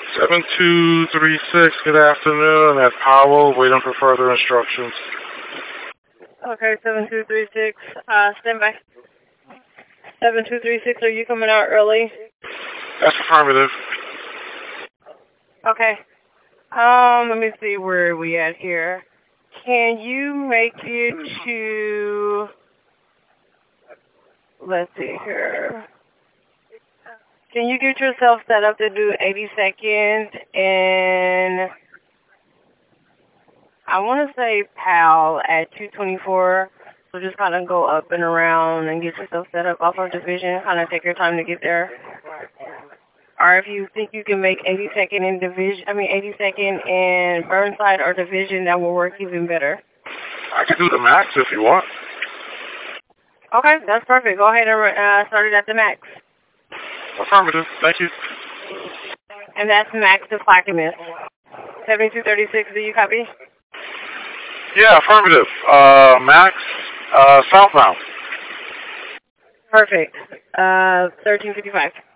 7236, good afternoon. At Powell, waiting for further instructions. Okay, 7236, stand by. 7236, are you coming out early? That's affirmative. Okay. Let me see where we at here. Can you make it to, let's see here. Can you get yourself set up to do 82nd and I want to say PAL at 224. So just kind of go up and around and get yourself set up off of division. Kind of take your time to get there. Or if you think you can make 82nd and 82nd and Burnside or division, that will work even better. I can do the max if you want. Okay, that's perfect. Go ahead and start it at the max. Affirmative. Thank you. And that's max to Clackamas. 7236, do you copy? Yeah, affirmative. Max, southbound. Perfect. 1355.